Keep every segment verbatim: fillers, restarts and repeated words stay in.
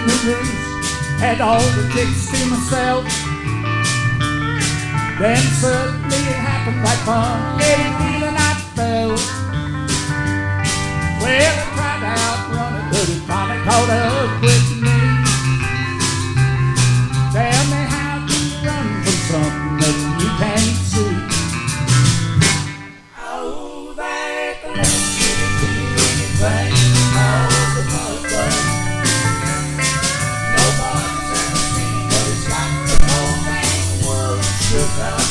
the roost, had all the chicks to myself. Then suddenly it happened like fun, every feeling I felt. Well, I tried to outrun it, but it finally caught up with me. Tell me, how do you run from something that you can't see? Oh, that love didn't do anything called the mother. Nobody's ever seen it, but it's got the whole dang world shook up.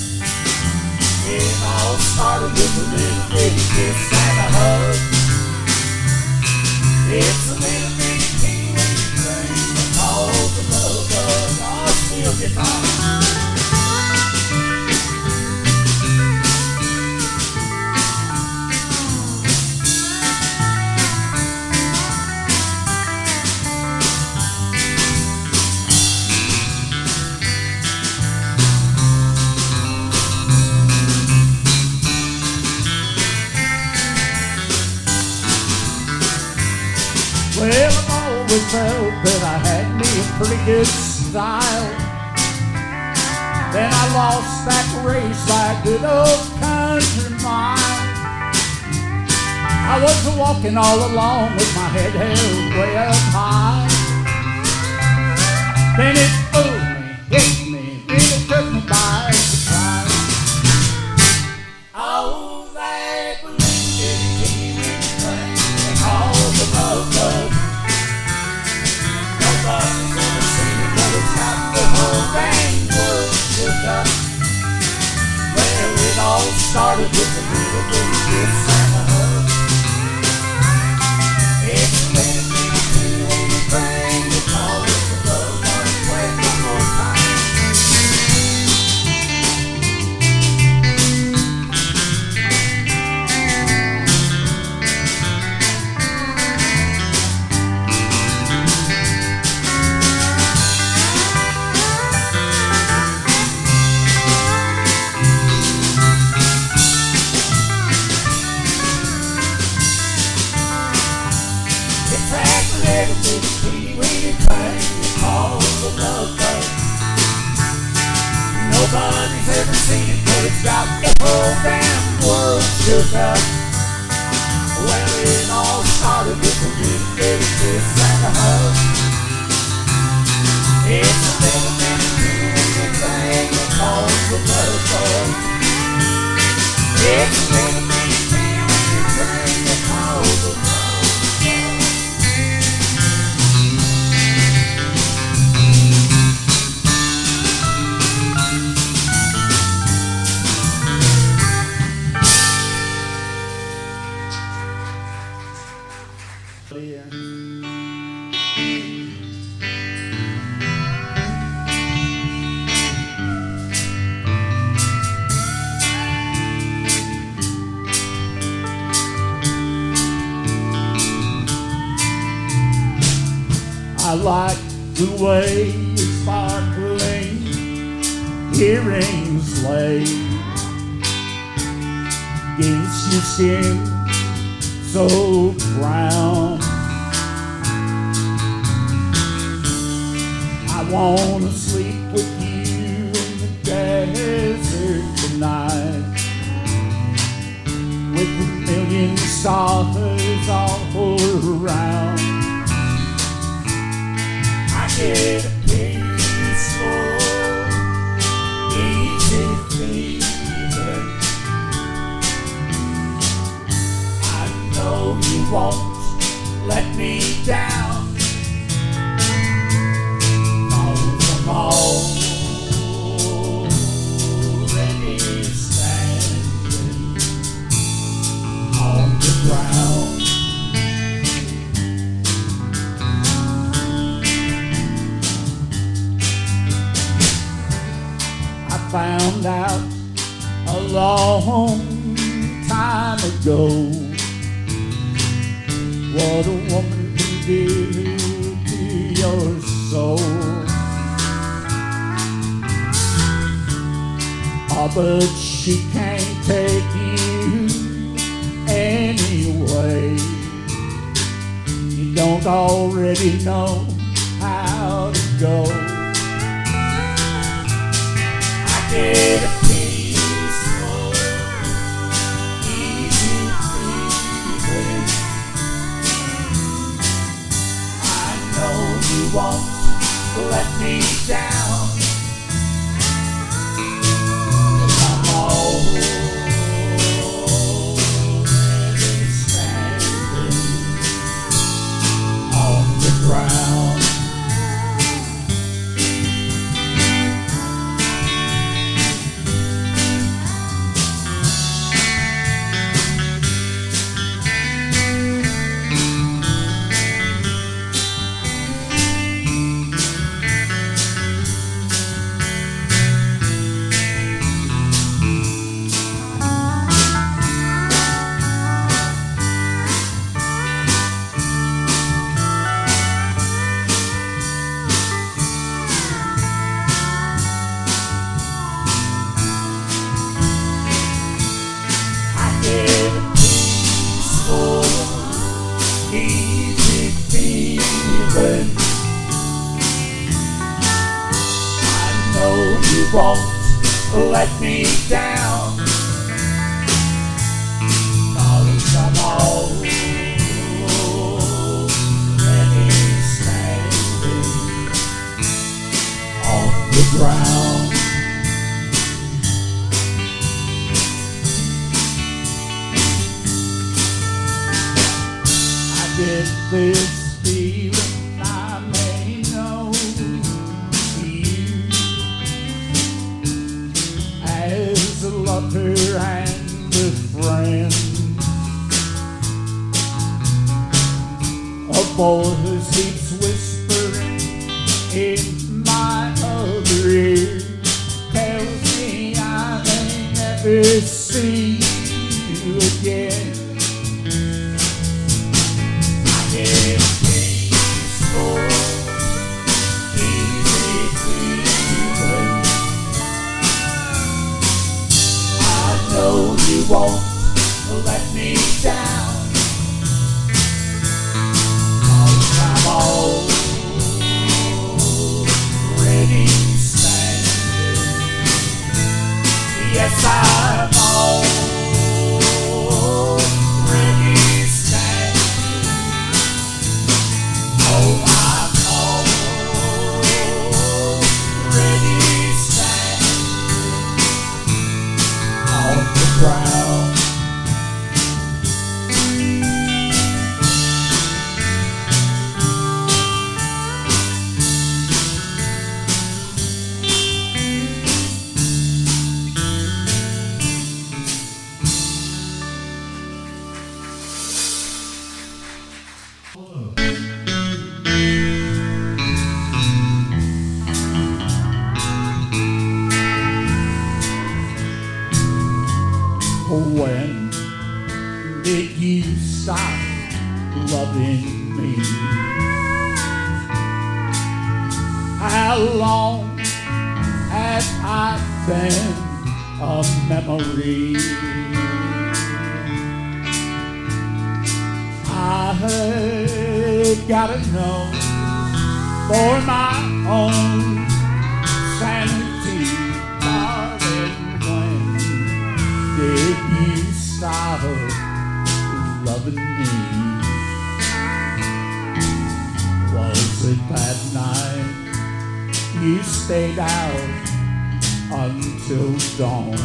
It all started with a little bitty kiss and a hug. It's a little bitty teeny weeny thing called the love bug. I'll still get on. Well, I've always felt that I had me a pretty good style. Then I lost that race like good old country mile. I was walking all along with my head held way up high. Then it fooled me, hit me, really took me by surprise. Oh, that little bitty teeny thing they call the love bug. Nobody's ever seen it, but it's got the whole dang world shook up. Well, it all started with a little bitty kiss and a hug. It's a little bitty teeny weeny thing they call it the love bug. Play it one more time. Little bitty teeny weeny thing they call the love bug. Nobody's ever seen it, but it's got the whole damn world shook up. Well, it all started with a little bitty kiss and a hug. It's a little bitty teeny weeny thing they call the love bug. It's a little bitty teeny weeny thing they call the love bug. I like the way your sparkling earrings lay against your skin so brown. I wanna sleep with you in the desert tonight, with a million stars all around. I get a peaceful, easy feeling. I know you won't let me down, 'cause I'm already standing on the ground. Found out a long time ago what a woman can do to your soul. Oh, but she can't take you anyway. You don't already know go. I get a peaceful, easy feeling. I know you won't let me down. I'm already standing on the ground. Easy feeling. I know you won't let me down. 'Cause I'm already standing on the ground. Get this feeling I may know you as a lover and a friend. A voice keeps whispering in my other ear, tells me I may never see you again. Peaceful, easy feeling. I know you won't let me down. 'Cause I'm already standing. Yes, I'm already standing. Oh, I'm already standing on the ground. When did you stop loving me? How long have I been a memory? I have gotta know for my own sanity, darling. When did you stop loving me? Was it that night you stayed out until dawn?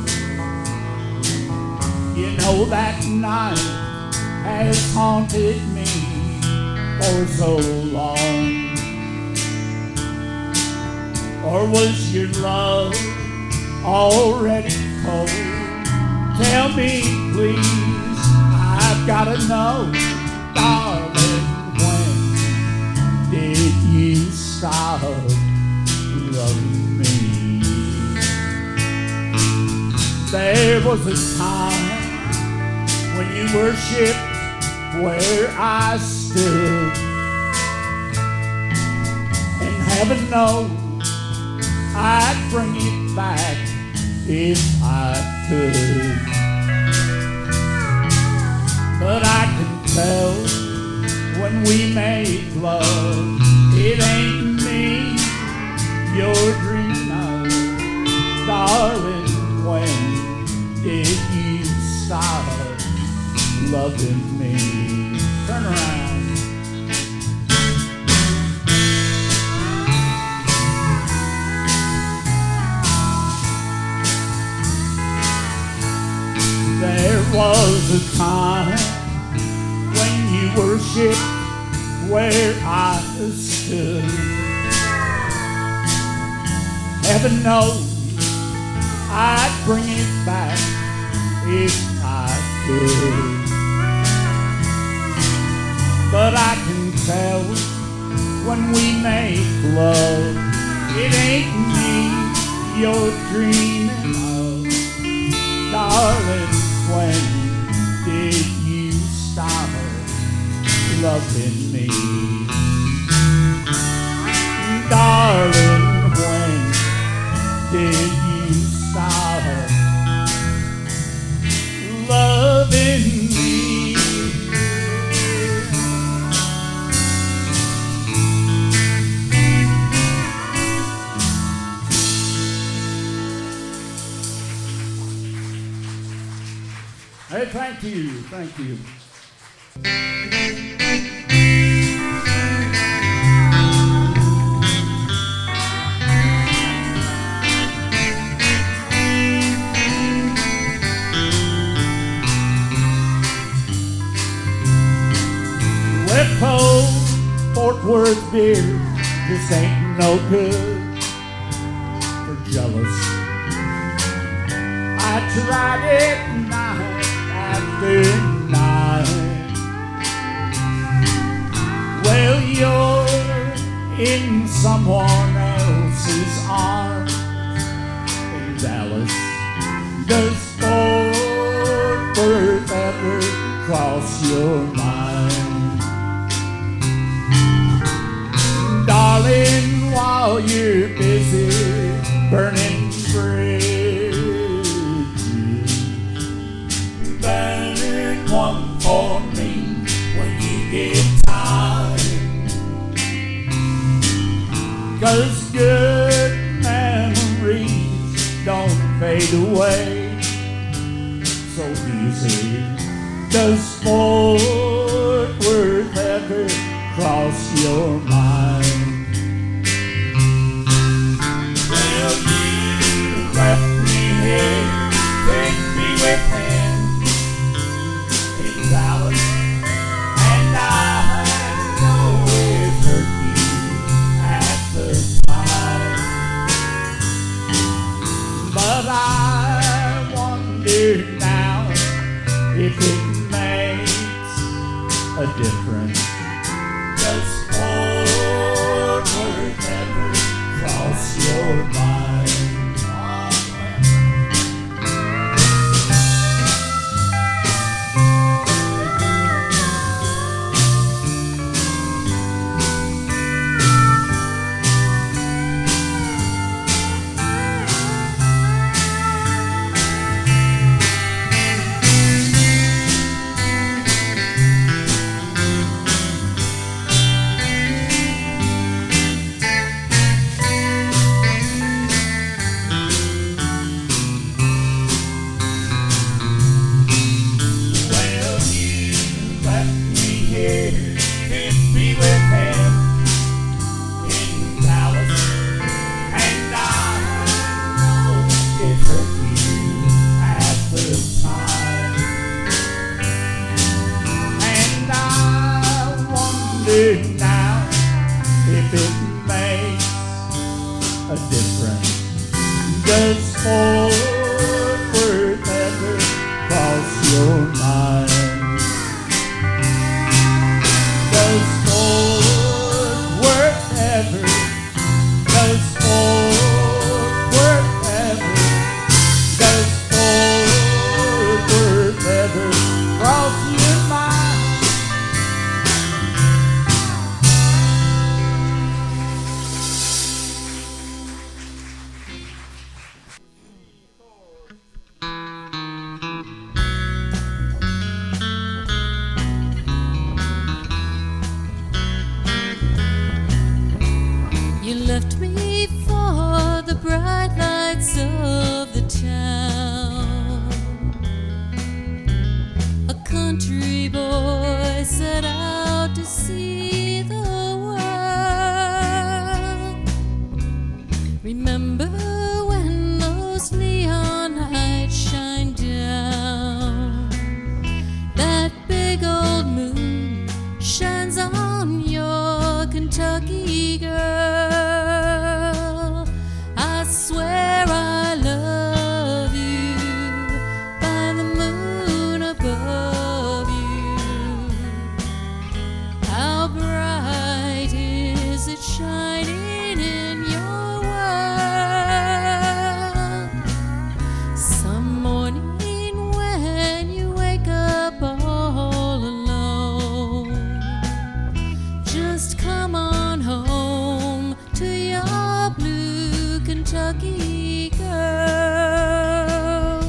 You know that night has haunted me for so long. Or was your love already cold? Tell me, please, I've gotta know, darling, when did you stop loving me? There was a time when you worshipped where I stood, and heaven knows I'd bring it back if I could. But I can tell when we make love, it ain't me your dream of? Darling, when did you stop loving me? Turn around. There was a time when you worshipped where I stood. Heaven knows I'd bring it back if I could. But I can tell when we make love, it ain't me you're dreaming of. Darling, when did you stop loving me? Darling, when did you stop loving me? Hey, thank you, thank you. Well, cold Fort Worth beer just ain't no good for jealous. I tried it night after night. Well, you're in someone else's arms in Dallas. Does Fort Worth ever cross your mind? Darling, while you're busy burning bridges, burn one for me when you get time. 'Cause good memories don't fade away so easy. Does Fort Worth ever cross your mind? Well, you left me here, take me with him in Dallas, and I know it hurt you at the time. But I wonder now if it makes a difference. Does Fort Worth ever cross your mind? Now, if it makes a difference, does Fort Worth ever cross your mind? Does Fort Worth ever, does Fort Worth ever, does Fort Worth ever cross your mind? remember when those neon lights shine down. That big old moon shines on your Kentucky girl. I swear I love you by the moon above you. How bright is it shining in your world? Some morning when you wake up all alone, just come on home to your blue Kentucky girl.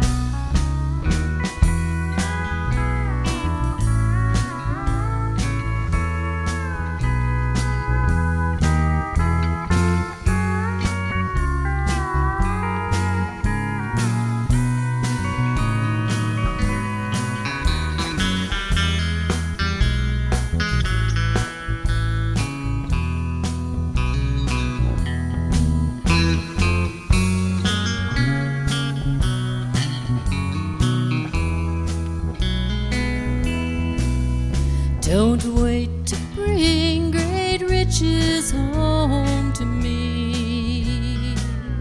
Don't wait to bring great riches home to me.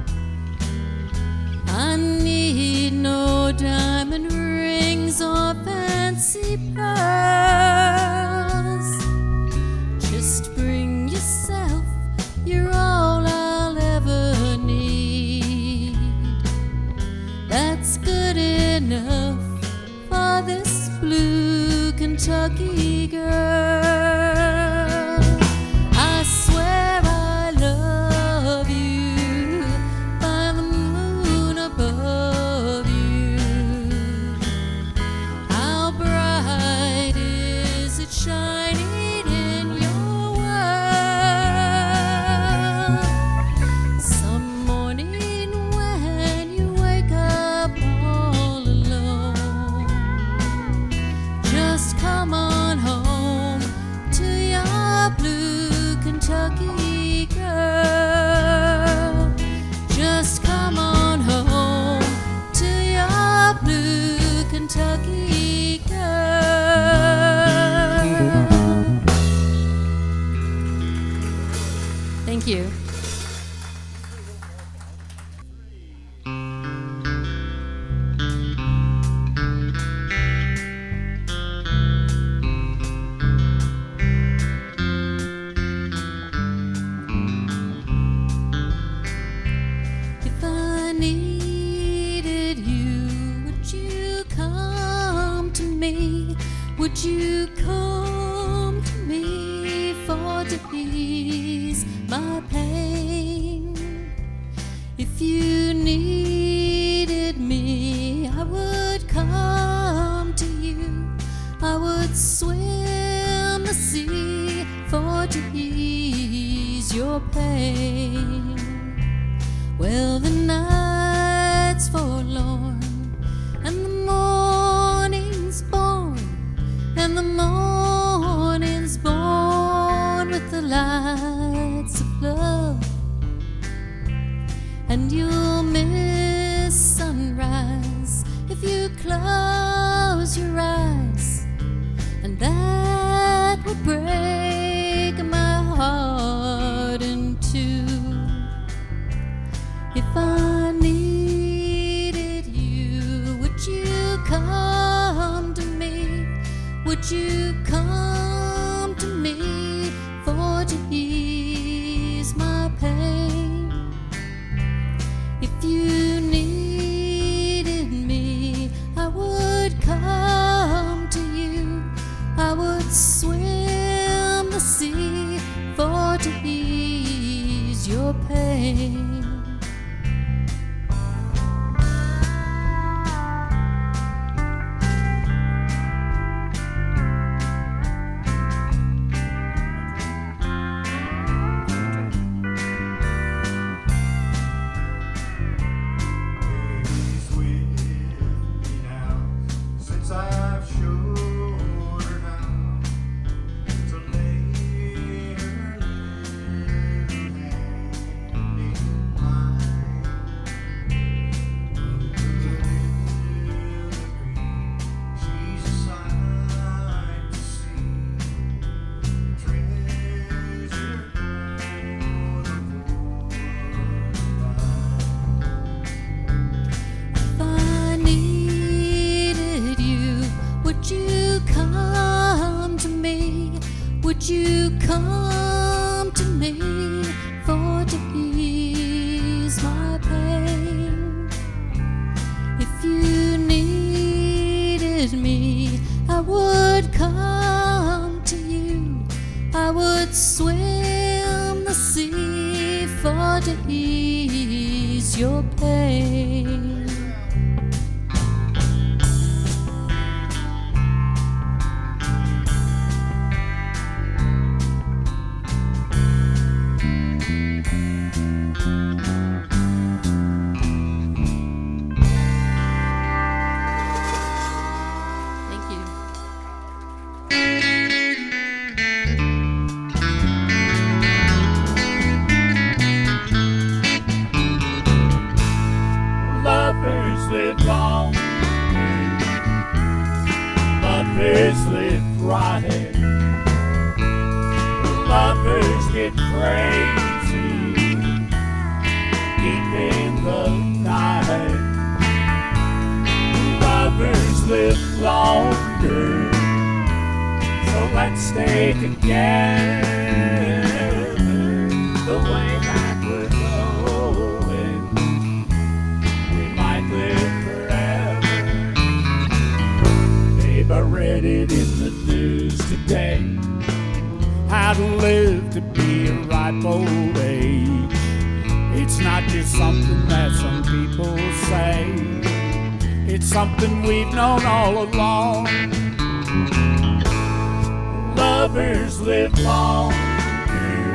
I need no diamond rings or fancy pearls. Just bring yourself, you're all I'll ever need. That's good enough for this blue Kentucky girl. I swear I love you by the moon above you. How bright is it shining in your world? Some morning when you wake up all alone, just come on home to your blue Kentucky girl. Just come on home to your blue Kentucky girl. Thank you. If I needed you, would you come to me? Would you come to me for to ease my pain? If you needed me, I would come to you. I would swim the sea for to ease your pain. Well, the night's forlorn and the morning's born, and the morning's born with the lights of love. And you'll miss sunrise if you close your eyes, and that would break my heart in two. If I needed you, would you come to me? Would you come to me for to ease my pain? If you needed me, I would come to you. I would swim the sea for to ease your pain. come to me for to ease my pain. If you needed me, I would come to you. I would swim the sea for to ease your pain. Lovers live long, lovers live right, lovers get crazy deep in the night. Lovers live longer, so let's stay together the way that we're going. I read it in the news today, how to live to be a ripe old age. It's not just something that some people say, it's something we've known all along. Lovers live longer,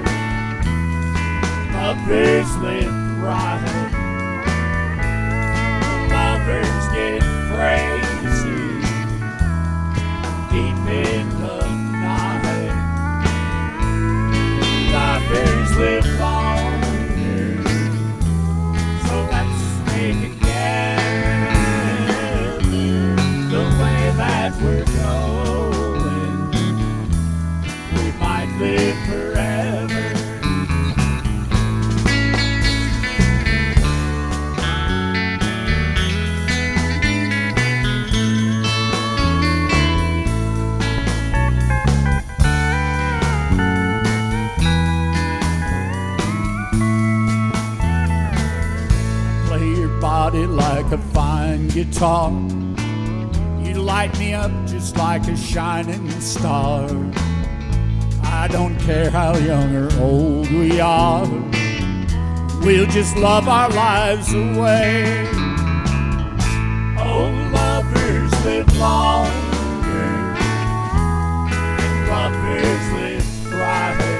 lovers live right, lovers get crazy deep in the night. Lovers live longer, so let's stay together the way that we're going. We might live forever. Body like a fine guitar, you light me up just like a shining star. I don't care how young or old we are, we'll just love our lives away. Oh, lovers live longer, lovers live right,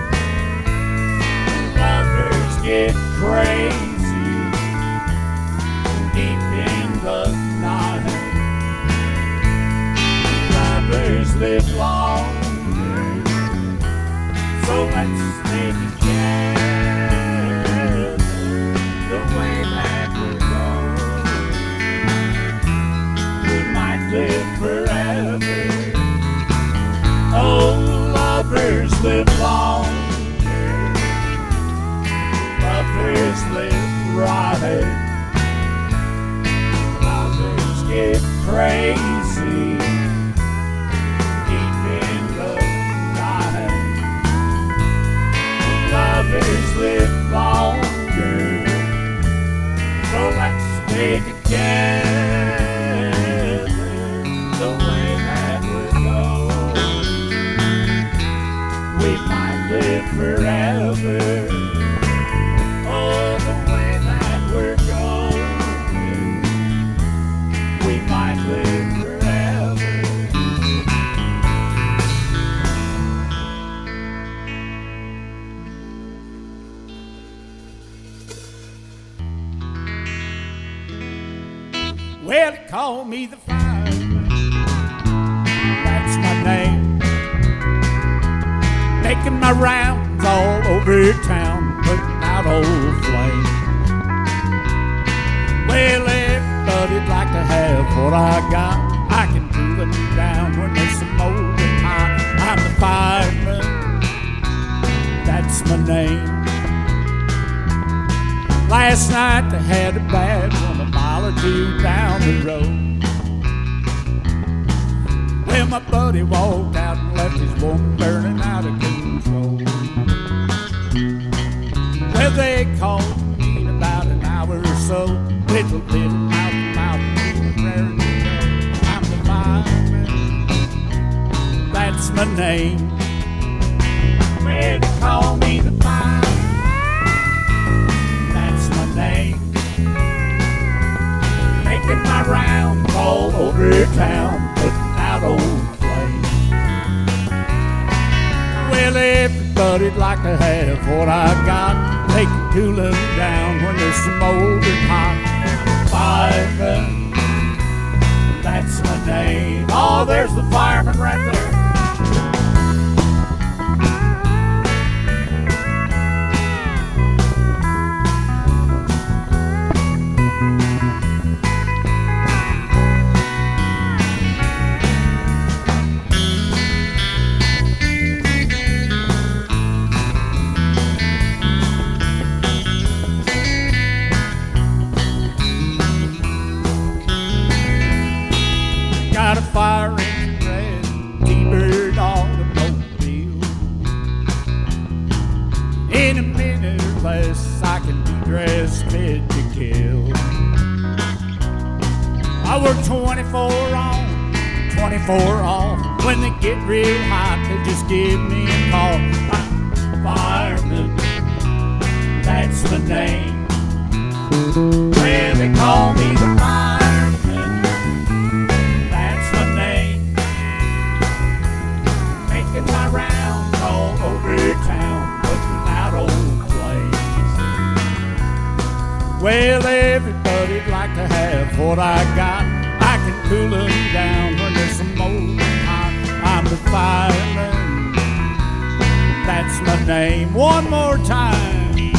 lovers get crazy deep in the night. Lovers live longer, so let's stay together the way that we're going. We might live forever. Oh, lovers live longer, lovers live right, get crazy deep in the night. Lovers live longer, so let's stay together the way that we're going. We might live forever. Oh, the way that we're going, we might live forever. Well, they call me the fireman, that's my name. Making my rounds all over town, putting out old flames. Well, everybody'd like to have what I got. I can pull it down when there's some old and high. I'm the fireman, that's my name. Last night they had a bad one a mile or two down the road. Well, my buddy walked out and left his woman burning out of coals. Well, they called me in about an hour or so. Little, little mouth to mouth, prairie to go. I'm the fireman, that's my name. Well, they call me the fireman, that's my name. Making my rounds all over town, putting out old flames. Well, everybody'd like to have what I got. They can cool them down when there's some old and hot. Fireman, that's my name. Oh, there's the fireman right there. Got a fire engine red T-Bird automobile. In a minute or less I can be dressed fit to kill. I work twenty-four on, twenty-four off. When they get real hot they just give me a call. I'm a fireman, that's my name. Well, they call me the fireman, my rounds all over town, putting out old flames. Well, everybody'd like to have what I got. I can cool them down when there's some old and hot. I'm the fireman, that's my name. One more time.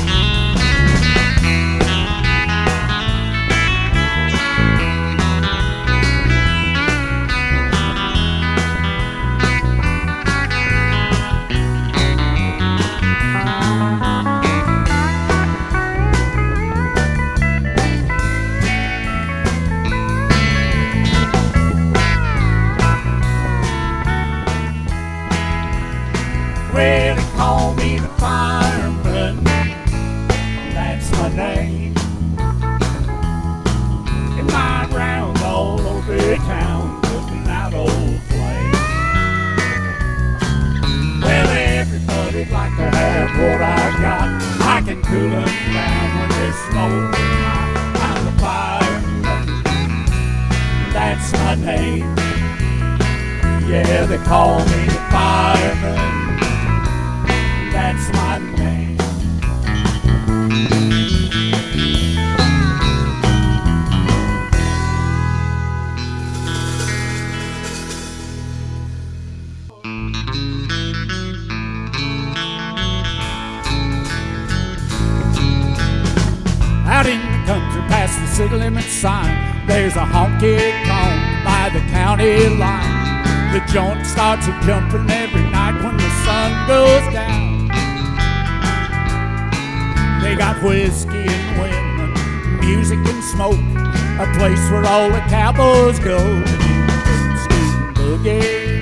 Well, they call me the fireman, that's my name. In my rounds all over town, putting out old flames. Well, everybody'd like to have what I got. I can cool them down when there's smoke and hot. I'm the fireman, that's my name. Yeah, they call me the fireman, that's my name. Out in the country past the city limit sign, there's a honky-tonk by the county line. The joint starts a jumping every night when the sun goes down. They got whiskey and women, music and smoke, a place where all the cowboys go to do the scoot and boogie.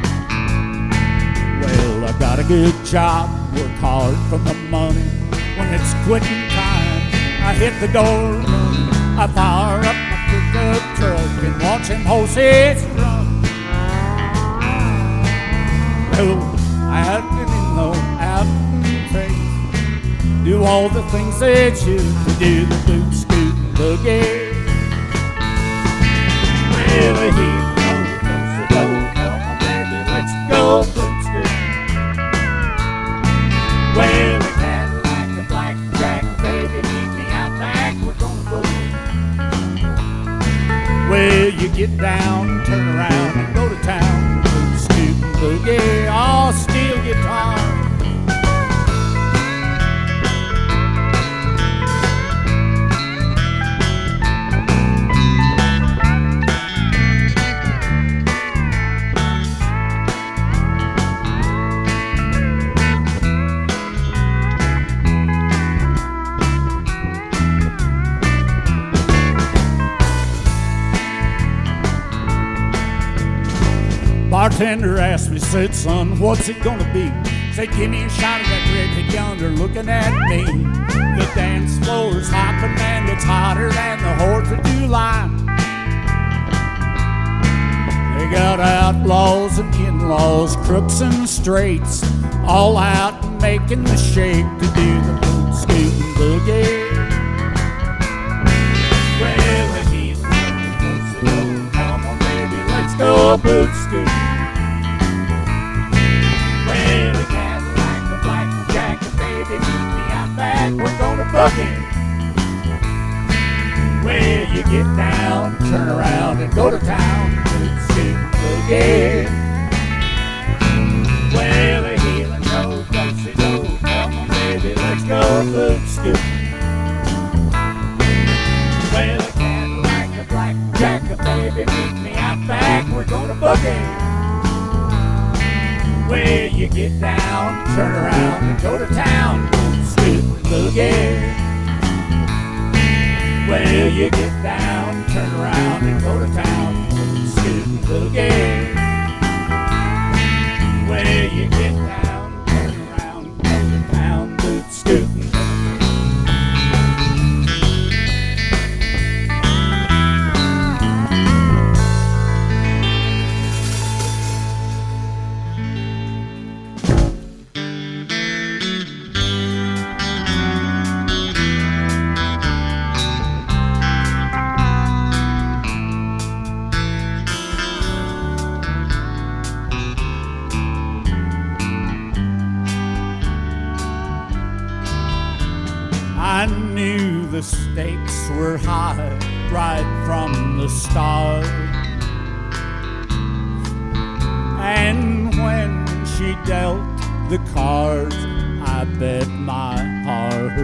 Well, I got a good job, work hard for my money. When it's quitting time, I hit the door, I fire up my pickup truck and watch them horses run. Well, out in the out in the trace, do all the things that you can do, the boot, scoot, and boogie. Well, he knows the door, tell my baby, let's go, boot, scoot. Well, the Cadillac, the blackjack, baby, meet me out back, we're gonna boogie. Well, you get down, turn around, and go to town, boot, scoot, and boogie, all steel guitar. Bartender asked me, said, son, what's it gonna be? Say, give me a shot of that redhead yonder looking at me. The dance floor's hopping and it's hotter than the Fourth of July. They got outlaws and in-laws, crooks and straights, all out making the shake to do the boot scootin' boogie. Well, if he's oh, come on, baby, let's go boot scootin'. Well, the Cadillac, the blackjack, the baby, meet me out back, we're gonna book it. Well, you get down, turn around and go to town, boot scootin' boogie. Well, the healing road, do-si-do, come on, baby, let's go boot scootin'. Well, the Cadillac, the blackjack, the baby, meet me out back, we're gonna boogie. Well, you get down, turn around and go to town, boot scootin' boogie. Well, you get down, turn around and go to town, boot scootin' boogie. Well, you get down, turn around, go to town, boot scootin'. I knew the stakes were high right from the start. And when she dealt the cards, I bet my heart.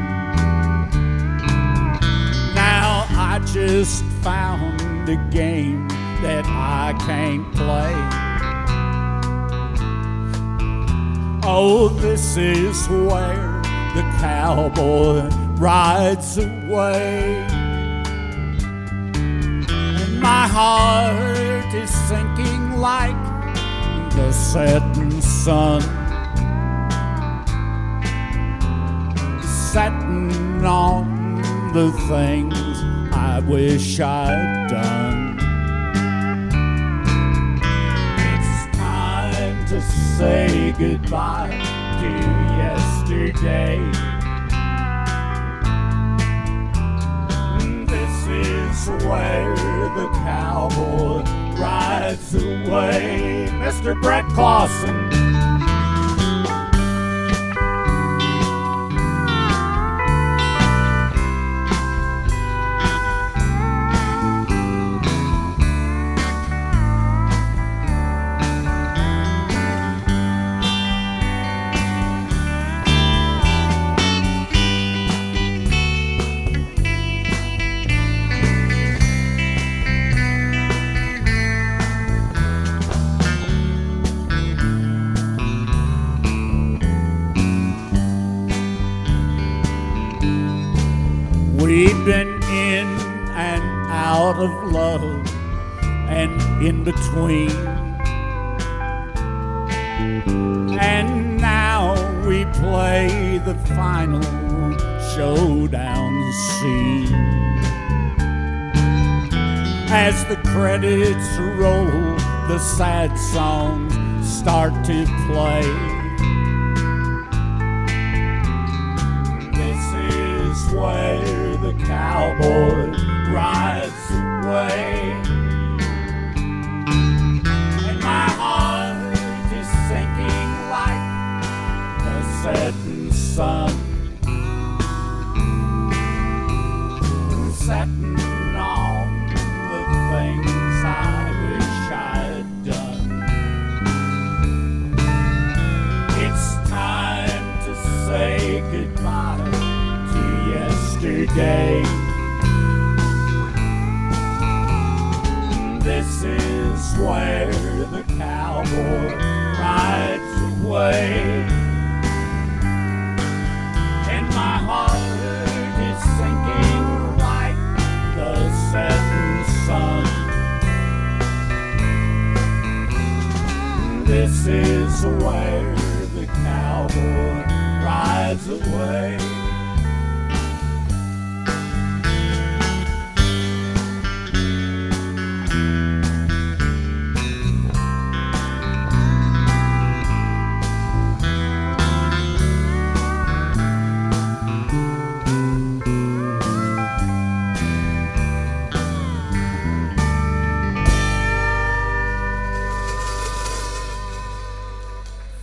Now I just found a game that I can't play. Oh, this is where the cowboy rides away, and my heart is sinking like the setting sun, setting on the things I wish I'd done. It's time to say goodbye to yesterday. This is where the cowboy rides away. Mister Brett Clausen. We've been in and out of love and in between, and now we play the final showdown scene. As the credits roll, the sad songs start to play. Where the cowboy rides away, and my heart is sinking like the setting sun, setting on the things I wish I'd done. It's time to say goodbye yesterday. This is where the cowboy rides away, and my heart is sinking like the setting sun. This is where the rides away.